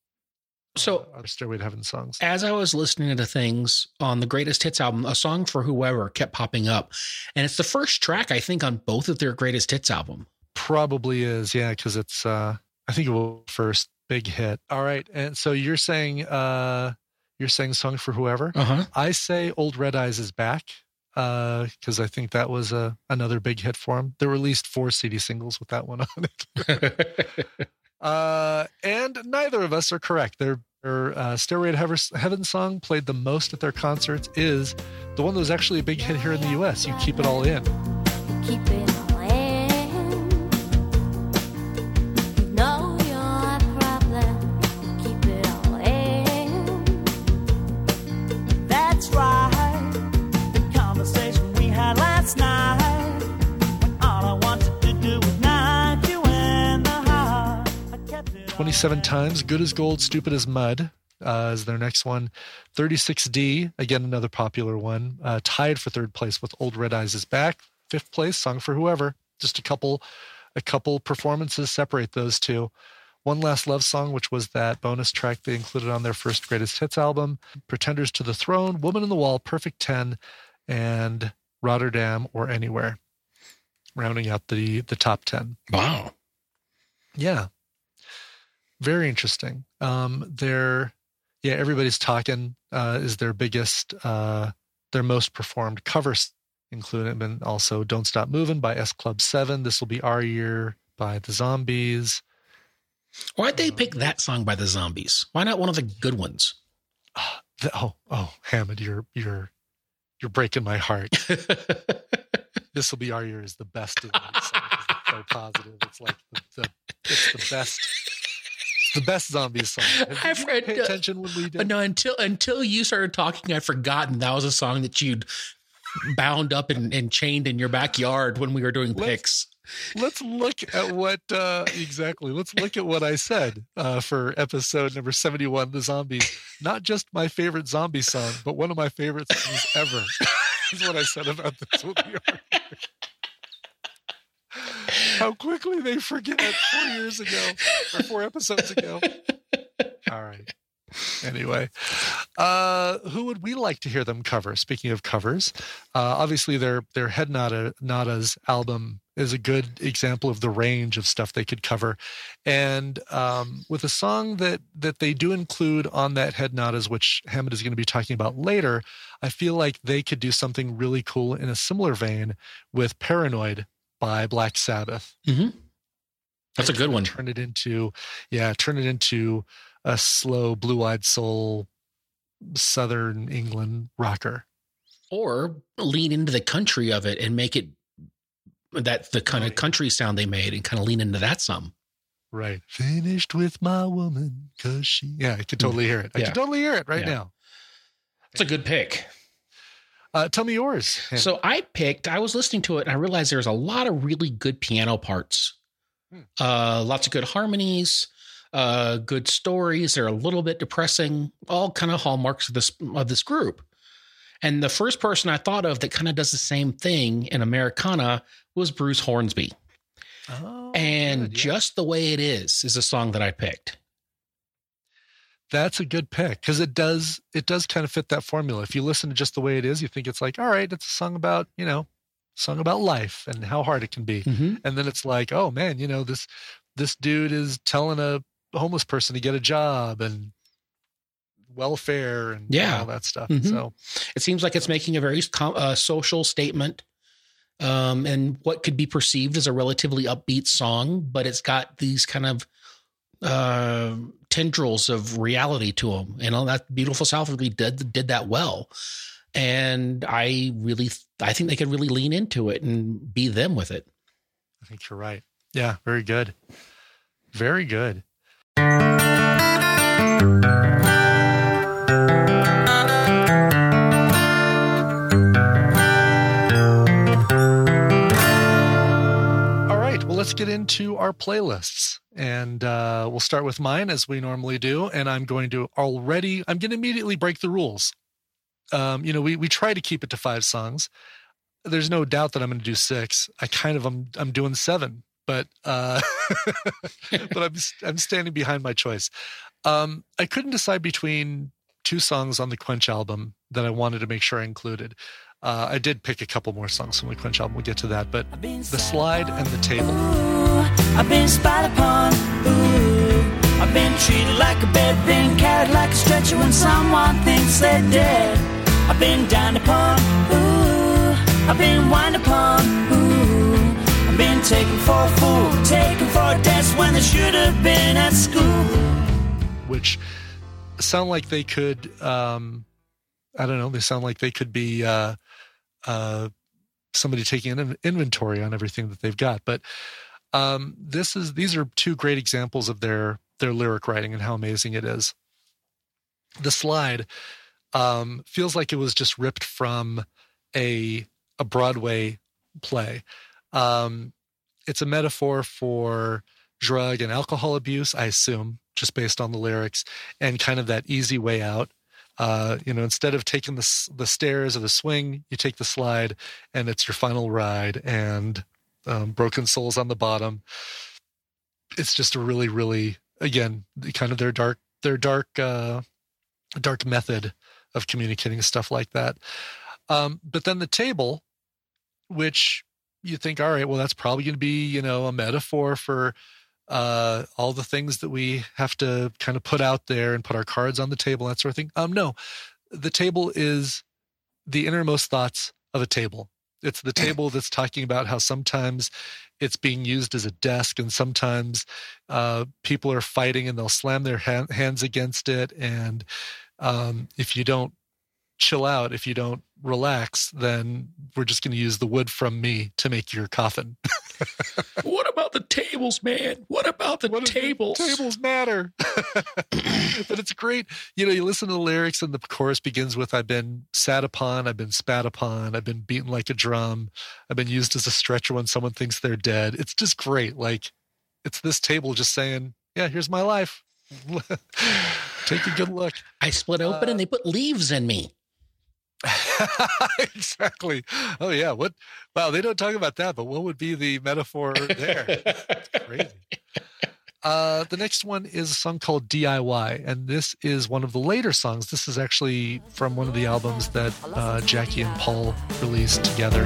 So uh, Stairway to Heaven songs? as I was listening to things on the Greatest Hits album, a song for Whoever kept popping up. And it's the first track, I think, on both of their Greatest Hits album. Probably is, yeah, because it's, uh, I think it was first big hit. All right, and so you're saying, uh, you're saying Song for Whoever? Uh-huh. I say Old Red Eyes is back, because uh, I think that was a, another big hit for him. They released four C D singles with that one on it. uh, and neither of us are correct. Their, their uh, Stairway to Heaven, Heaven song played the most at their concerts is the one that was actually a big hit here in the U S, You Keep It All In. Keep it all in. You know you're a problem. Keep it all in. That's right. The conversation we had last night, when all I wanted to do was knock you in the heart. I kept it all twenty-seven in. times, Good as Gold, Stupid as Mud uh, is their next one. thirty-six D, again, another popular one, uh, tied for third place with Old Red Eyes is Back. Fifth place, Song for Whoever. Just a couple, a couple performances separate those two. One Last Love Song, which was that bonus track they included on their first Greatest Hits album. Pretenders to the Throne, Woman in the Wall, Perfect ten, and Rotterdam or Anywhere, rounding out the the top ten. Wow. Yeah. Very interesting. Um, their, yeah, Everybody's Talking uh, is their biggest, uh, their most performed covers, including and also Don't Stop Moving by S Club seven. This Will Be Our Year by the Zombies. Why'd they pick that song by the Zombies? Why not one of the good ones? The, oh, oh, Hammond, you're you're you're breaking my heart. This Will Be Our Year is the best of these songs. It's so positive. It's like the, the it's the best. The best Zombies song. Did I've you read- pay attention when we did? No, until until you started talking, I'd forgotten that was a song that you'd bound up and, and chained in your backyard when we were doing Let's- picks. Let's look at what uh, exactly. Let's look at what I said uh, for episode number seventy-one, the Zombies. Not just my favorite zombie song, but one of my favorite songs ever. Is what I said about this. Will be our year. How quickly they forget four years ago or four episodes ago. All right. Anyway, uh, who would we like to hear them cover? Speaking of covers, uh, obviously their their Head Nada, Nada's album is a good example of the range of stuff they could cover, and um, with a song that that they do include on that Head Nadas, which Hammond is going to be talking about later, I feel like they could do something really cool in a similar vein with Paranoid by Black Sabbath. Mm-hmm. That's a good one. Turn it into, yeah, turn it into a slow, blue-eyed soul, Southern England rocker. Or lean into the country of it and make it that the kind of country sound they made and kind of lean into that some. Right. Finished with my woman because she... Yeah, I can totally hear it. I Yeah. can totally hear it right Yeah. now. It's a good pick. Uh, tell me yours. So I picked, I was listening to it and I realized there's a lot of really good piano parts. Hmm. Uh, lots of good harmonies, uh, good stories. They're a little bit depressing, all kind of hallmarks of this, of this group. And the first person I thought of that kind of does the same thing in Americana was Bruce Hornsby. Oh, And good, yeah. Just the Way It Is is a song that I picked. That's a good pick because it does it does kind of fit that formula. If you listen to Just the Way It Is, you think it's like, all right, it's a song about, you know, song about life and how hard it can be. Mm-hmm. And then it's like, oh man, you know, this this dude is telling a homeless person to get a job and welfare and Yeah. all that stuff. Mhm. So It seems like it's making a very uh, social statement um, and what could be perceived as a relatively upbeat song, but it's got these kind of uh, tendrils of reality to them. And all that Beautiful South really did, did that well. And I really, I think they could really lean into it and be them with it. I think you're right. Yeah, very good. Very good. All right, well, let's get into our playlists. And uh, we'll start with mine as we normally do. And I'm going to already, I'm going to immediately break the rules. Um, you know, we, we try to keep it to five songs. There's no doubt that I'm going to do six. I kind of, I'm, I'm doing seven, but, uh, but I'm, I'm standing behind my choice. Um, I couldn't decide between two songs on the Quench album that I wanted to make sure I included. Uh, I did pick a couple more songs from the Quench album. We'll get to that, but The Slide and The Table. Ooh, I've been spied upon. Ooh, I've been treated like a bed, been carried like a stretcher when someone thinks they're dead. I've been dined upon. Ooh, I've been wined upon. Ooh, I've been taken for a fool, taken for a test when they should have been at school. Which sound like they could, um, I don't know, they sound like they could be uh, uh, somebody taking an inventory on everything that they've got. But um, this is these are two great examples of their their lyric writing and how amazing it is. The Slide um, feels like it was just ripped from a a Broadway play. Um, it's a metaphor for drug and alcohol abuse, I assume, just based on the lyrics, and kind of that easy way out. Uh, you know, instead of taking the the stairs or the swing, you take the slide, and it's your final ride. And um, broken souls on the bottom. It's just a really, really, again, kind of their dark, their dark, uh, dark method of communicating stuff like that. Um, but then the table, which you think, all right, well, that's probably going to be, you know, a metaphor for uh, all the things that we have to kind of put out there and put our cards on the table, that sort of thing. Um, no, the table is the innermost thoughts of a table. It's the table that's talking about how sometimes it's being used as a desk, and sometimes uh, people are fighting and they'll slam their ha- hands against it. And um, if you don't chill out, if you don't relax, then we're just going to use the wood from me to make your coffin. What about the tables, man? What about the What if the tables? tables matter. But it's great. You know, you listen to the lyrics and the chorus begins with, I've been sat upon, I've been spat upon, I've been beaten like a drum, I've been used as a stretcher when someone thinks they're dead. It's just great. Like, it's this table just saying, yeah, here's my life. Take a good look. I split open Uh, and they put leaves in me. Exactly. Oh yeah. What? Wow. They don't talk about that, but what would be the metaphor there? Crazy. Uh, the next one is a song called D I Y, and this is one of the later songs. This is actually from one of the albums that uh, Jackie and Paul released together.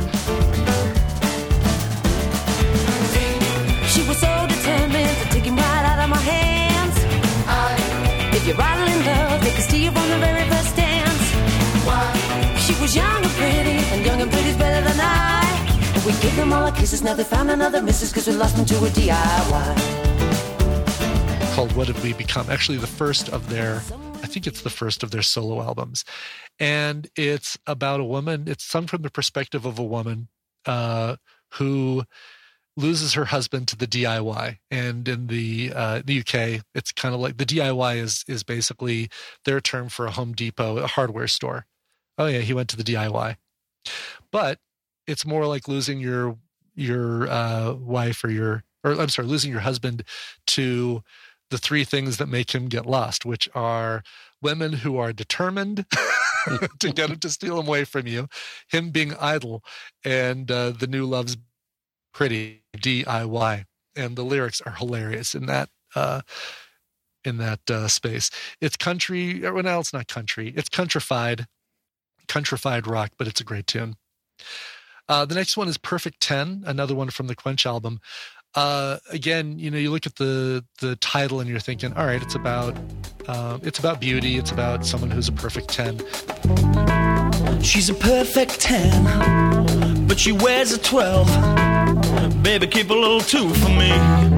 She was so determined to take him right out of my hands. I, if you're right in love, they can steal from the very first dance. Why? She was young and pretty, and young and pretty's better than I. And we gave them all our kisses, now they found another missus, cause we lost them to a D I Y. Called What Have We Become? Actually, the first of their I think it's the first of their solo albums. And it's about a woman. It's sung from the perspective of a woman uh, who loses her husband to the D I Y. And in the uh, the U K, it's kind of like the D I Y is is basically their term for a Home Depot, a hardware store. Oh yeah, he went to the D I Y. But it's more like losing your your uh, wife or your, or I'm sorry, losing your husband to the three things that make him get lost, which are women who are determined to get him to steal him away from you, him being idle, and uh, the new love's pretty, D I Y. And the lyrics are hilarious in that uh, in that uh, space. It's country. Well, no, it's not country. It's countrified, countrified rock, but it's a great tune. Uh, the next one is Perfect ten, another one from the Quench album. Uh, again, you know, you look at the the title and you're thinking, all right, it's about uh, it's about beauty. It's about someone who's a perfect ten. She's a perfect ten, but she wears a twelve. Baby, keep a little two for me.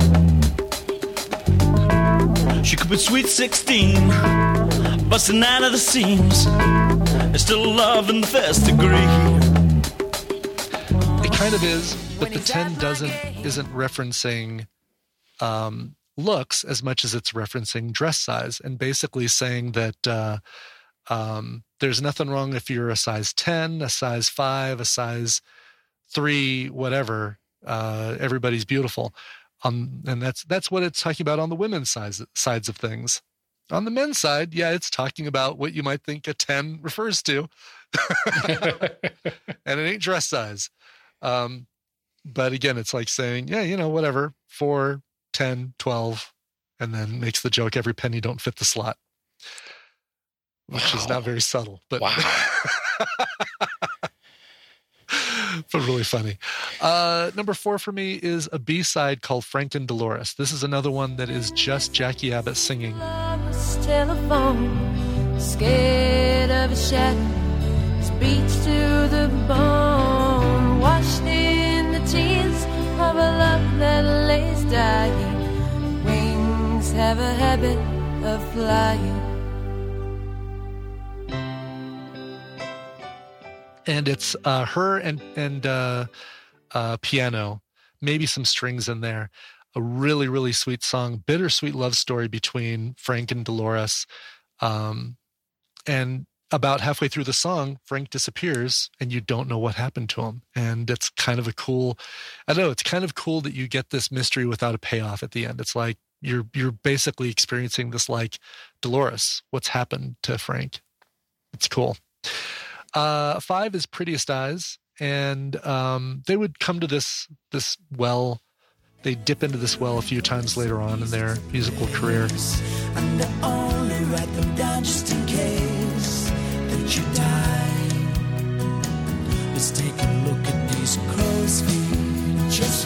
She could be sweet sixteen, busting out of the seams. There's still love in the first degree. It kind of is, but the ten doesn't isn't referencing um, looks as much as it's referencing dress size, and basically saying that uh, um, there's nothing wrong if you're a size ten, a size five, a size three, whatever. Uh, everybody's beautiful, um, and that's that's what it's talking about on the women's size, sides of things. On the men's side, yeah, it's talking about what you might think a ten refers to, and it ain't dress size. Um, but again, it's like saying, yeah, you know, whatever, four, ten, twelve, and then makes the joke, every penny don't fit the slot, which wow. is not very subtle, but, wow. but really funny. Uh, number four for me is a B-side called Frank and Dolores. This is another one that is just Jackie Abbott singing. Telephone, scared of a shadow, speech to the bone, washed in the tears of a love that lays dying. Wings have a habit of flying. And it's uh, her and and uh, uh, piano, maybe some strings in there. A really, really sweet song, bittersweet love story between Frank and Dolores. Um, and about halfway through the song, Frank disappears and you don't know what happened to him. And it's kind of a cool, I don't know, it's kind of cool that you get this mystery without a payoff at the end. It's like you're you're basically experiencing this like, Dolores, what's happened to Frank? It's cool. Uh, five is Prettiest Eyes. And um, they would come to this this well. They dip into this well a few times later on in their musical career. And I only write them down just in case that you die. Let's take a look at these crow's feet. Just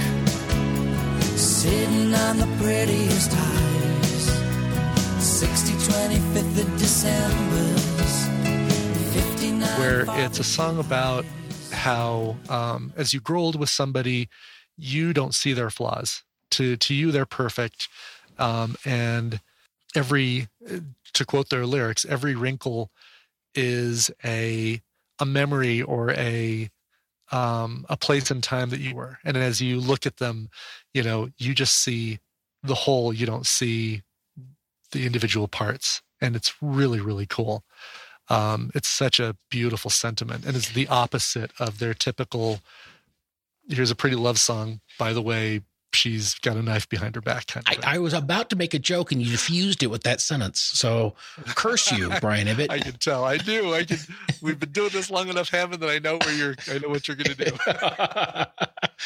look, sitting on the prettiest eyes. sixty twenty-fifth of December, fifty-nine. Where it's a song about how um, as you grow old with somebody, you don't see their flaws. To to you, they're perfect. Um, and every, to quote their lyrics, every wrinkle is a a memory or a um, a place and time that you were. And as you look at them, you know, you just see the whole. You don't see the individual parts. And it's really, really cool. Um, it's such a beautiful sentiment. And it's the opposite of their typical, here's a pretty love song. By the way, she's got a knife behind her back. Kind of I, I was about to make a joke and you diffused it with that sentence. So curse you, Brian Ibbott. I can tell. I do. I can. We've been doing this long enough, Hammond, that I know where you're. I know what you're going to do.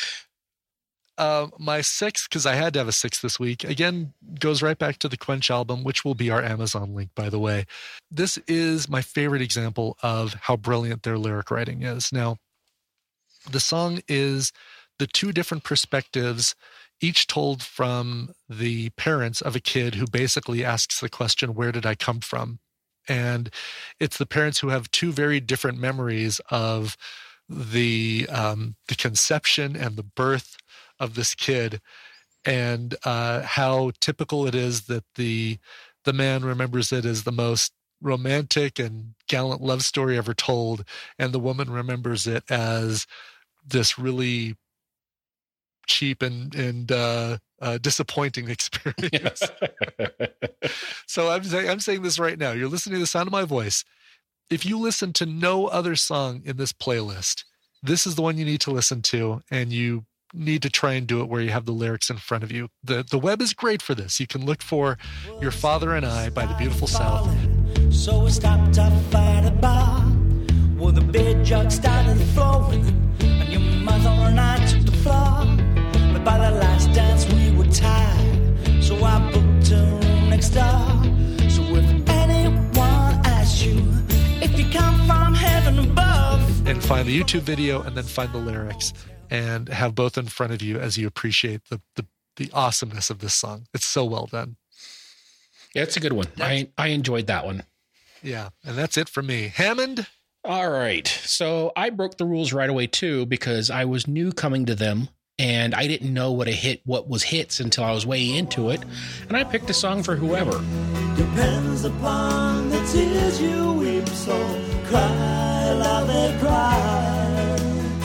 uh, my sixth, because I had to have a sixth this week, again goes right back to the Quench album, which will be our Amazon link, by the way. This is my favorite example of how brilliant their lyric writing is. Now, the song is the two different perspectives, each told from the parents of a kid who basically asks the question, where did I come from? And it's the parents who have two very different memories of the um, the conception and the birth of this kid, and uh, how typical it is that the the man remembers it as the most romantic and gallant love story ever told, and the woman remembers it as this really cheap and and uh, uh, disappointing experience. So I'm saying I'm saying this right now. You're listening to the sound of my voice. If you listen to no other song in this playlist, this is the one you need to listen to, and you need to try and do it where you have the lyrics in front of you. The the web is great for this. You can look for Your Father and I by The Beautiful South. So we stopped up at a bar where the beer jug started flowing, and your mother and I took the floor. But by the last dance we were tired, so I booked a room next door. So if anyone asks you if you come from heaven above, and find the YouTube video and then find the lyrics and have both in front of you as you appreciate the the, the awesomeness of this song. It's so well done. Yeah, it's a good one. I, I enjoyed that one. Yeah, and that's it for me. Hammond? All right. So I broke the rules right away, too, because I was new coming to them, and I didn't know what a hit, what was hits until I was way into it, and I picked a song for whoever. depends upon the tears you weep, so cry, love it, cry,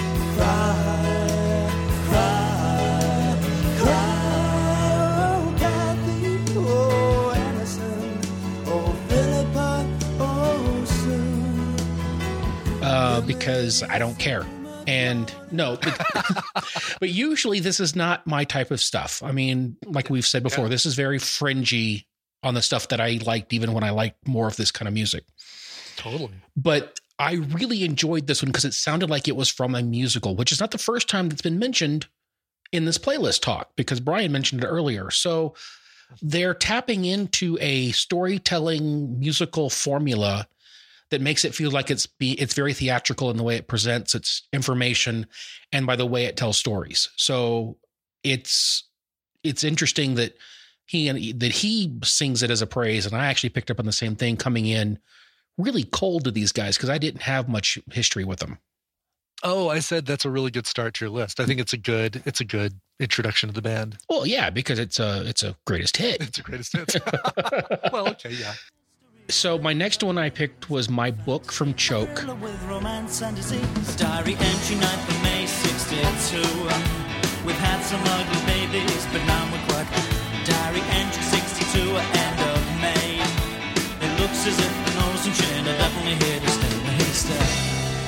cry, cry, cry, oh Kathy, oh Anderson, oh Philippa, oh Sue. Uh, because I don't care. And no, but, but usually this is not my type of stuff. I mean, like we've said before, this is very fringy on the stuff that I liked, even when I liked more of this kind of music. Totally. But I really enjoyed this one because it sounded like it was from a musical, which is not the first time that's been mentioned in this playlist talk, because Brian mentioned it earlier. So they're tapping into a storytelling musical formula that makes it feel like it's be it's very theatrical in the way it presents its information and by the way it tells stories. So it's it's interesting that he that he sings it as a praise, and I actually picked up on the same thing coming in really cold to these guys because I didn't have much history with them. Oh, I said that's a really good start to your list. I think it's a good it's a good introduction to the band. Well, yeah, because it's a it's a greatest hit. It's a greatest hit. Well, okay, yeah. So my next one I picked was My Book from Choke. With romance and disease. Diary entry ninth of May sixty-two. We've had some ugly babies, but now we're quite good. Diary entry sixty-two, end of May. It looks as if the nose and chin are definitely here to stay. We're here to stay.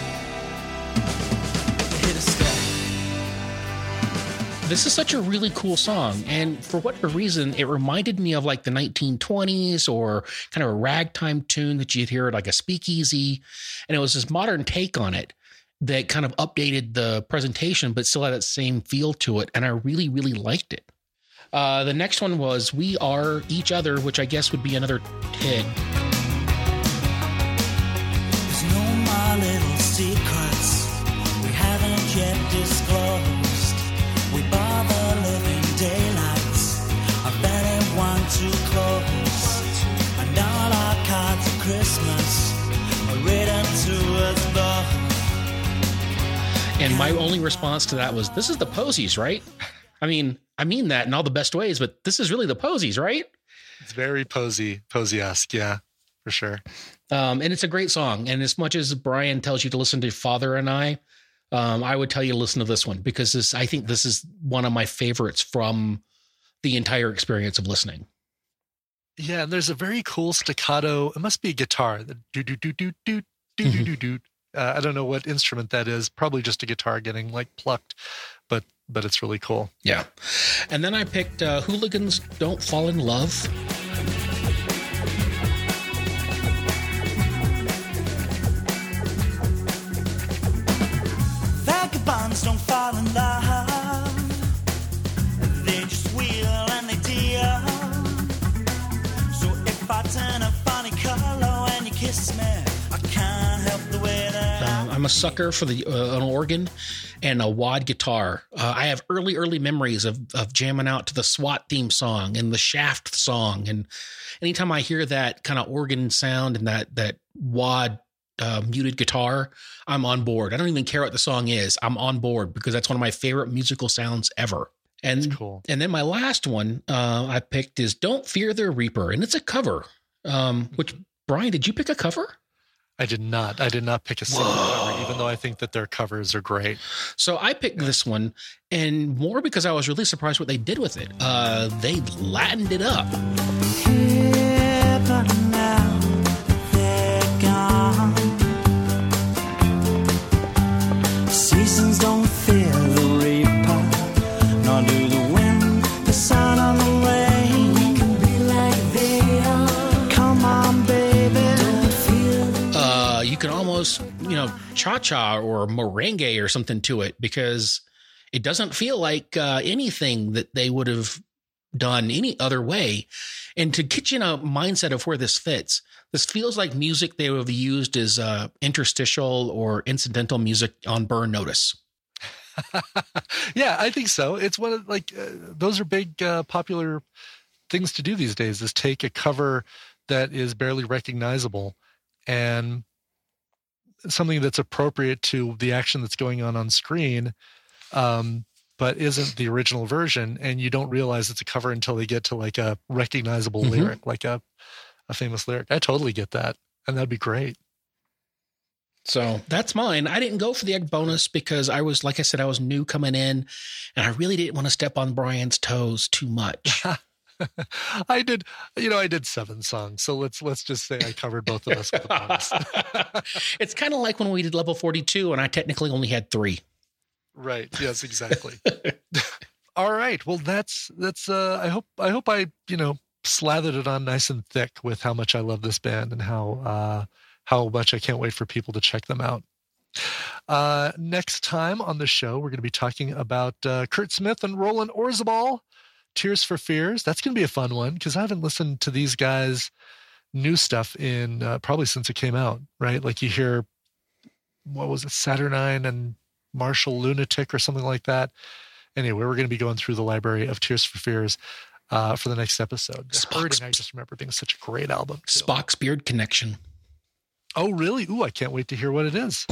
We're here to stay. This is such a really cool song, and for whatever reason, it reminded me of like the nineteen twenties or kind of a ragtime tune that you'd hear at like a speakeasy, and it was this modern take on it that kind of updated the presentation, but still had that same feel to it, and I really, really liked it. Uh, the next one was We Are Each Other, which I guess would be another hit. There's no more little secrets we haven't yet disclosed. We bother living daylights. I bet it one too close. And all our cards at Christmas are written to us both. And my only response to that was, this is the Posies, right? I mean, I mean that in all the best ways, but this is really the Posies, right? It's very Posey, Posey-esque, yeah, for sure. Um, and it's a great song. And as much as Brian tells you to listen to Father and I, Um, I would tell you to listen to this one because this, I think this is one of my favorites from the entire experience of listening. Yeah, and there's a very cool staccato. It must be a guitar. The do do do do do do do do do. Uh, I don't know what instrument that is. Probably just a guitar getting like plucked, but but it's really cool. Yeah, and then I picked uh, Hooligans Don't Fall in Love. Vagabonds don't fall in love. They just wheel and they deal. So if I turn a funny color when you kiss me, I can't help the way that Um, I'm a sucker for the uh, an organ and a wad guitar. Uh, I have early, early memories of of jamming out to the SWAT theme song and the Shaft song, and anytime I hear that kind of organ sound and that that wad Uh, muted guitar, I'm on board. I don't even care what the song is. I'm on board because that's one of my favorite musical sounds ever. And That's cool. And then my last one uh, I picked is "Don't Fear the Reaper," and it's a cover. Um, which Brian, did you pick a cover? I did not. I did not pick a single cover, even though I think that their covers are great. So I picked this one, and more because I was really surprised what they did with it. Uh, they Latined it up. Here, but now they're gone. Seasons don't fear the reaper, nor do the wind, the sun, or the rain. We can be like they are. Come on, baby. Don't feel the Uh, you can almost, you know, cha-cha or merengue or something to it because it doesn't feel like uh, anything that they would have done any other way. And to get you in a mindset of where this fits, this feels like music they would have used as uh, interstitial or incidental music on Burn Notice. Yeah, I think so. It's one of like uh, those are big uh, popular things to do these days. Is take a cover that is barely recognizable and something that's appropriate to the action that's going on on screen, um, but isn't the original version, and you don't realize it's a cover until they get to like a recognizable Mhm. lyric, like a a famous lyric. I totally get that, and that'd be great. So that's mine. I didn't go for the egg bonus because I was, like I said, I was new coming in and I really didn't want to step on Brian's toes too much. I did, you know, I did seven songs, so let's let's just say I covered both of us with a bonus. It's kind of like when we did level forty-two and I technically only had three. Right. Yes, exactly. All right. Well, that's that's. Uh, I hope I hope I you know slathered it on nice and thick with how much I love this band and how uh, how much I can't wait for people to check them out. Uh, next time on the show, we're going to be talking about uh, Kurt Smith and Roland Orzabal, Tears for Fears. That's going to be a fun one because I haven't listened to these guys' new stuff in uh, probably since it came out. Right? Like you hear, what was it, Saturnine and Marshall Lunatic or something like that. Anyway, we're going to be going through the library of Tears for Fears uh, for the next episode. The Spock's- Hurting, I just remember being such a great album. too. Spock's Beard Connection. Oh, really? Ooh, I can't wait to hear what it is.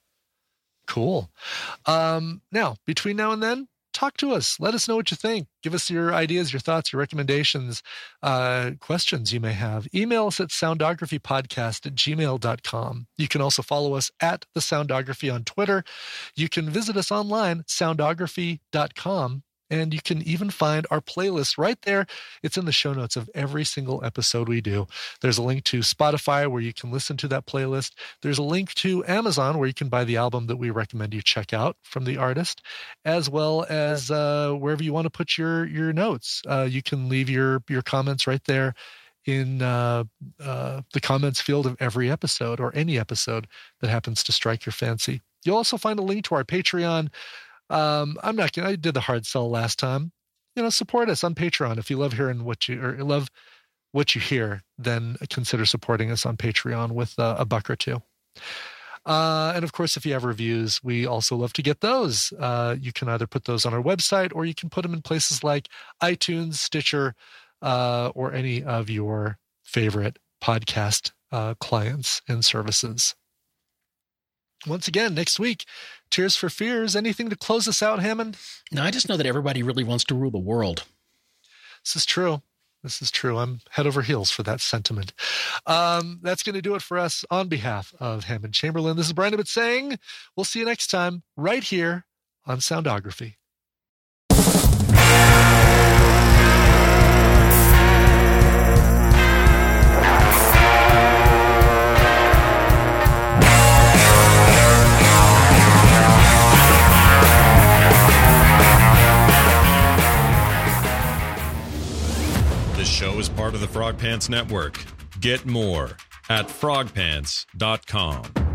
Cool. Um, now, between now and then, talk to us. Let us know what you think. Give us your ideas, your thoughts, your recommendations, uh, questions you may have. Email us at soundographypodcast at gmail dot com. You can also follow us at The Soundography on Twitter. You can visit us online, soundography dot com. And you can even find our playlist right there. It's in the show notes of every single episode we do. There's a link to Spotify where you can listen to that playlist. There's a link to Amazon where you can buy the album that we recommend you check out from the artist, as well as uh, wherever you want to put your your notes. Uh, you can leave your your comments right there in uh, uh, the comments field of every episode or any episode that happens to strike your fancy. You'll also find a link to our Patreon. Um, I'm not gonna, I did the hard sell last time. You know, support us on Patreon. If you love hearing what you, or love what you hear, then consider supporting us on Patreon with uh, a buck or two. Uh, and of course, if you have reviews, we also love to get those. Uh, you can either put those on our website or you can put them in places like iTunes, Stitcher, uh, or any of your favorite podcast uh, clients and services. Once again, next week, Tears for Fears. Anything to close us out, Hammond? Now, I just know that everybody really wants to rule the world. This is true. This is true. I'm head over heels for that sentiment. Um, that's going to do it for us on behalf of Hammond Chamberlain. This is Brian Ibbott saying we'll see you next time right here on Soundography. This show is part of the Frog Pants Network. Get more at frog pants dot com.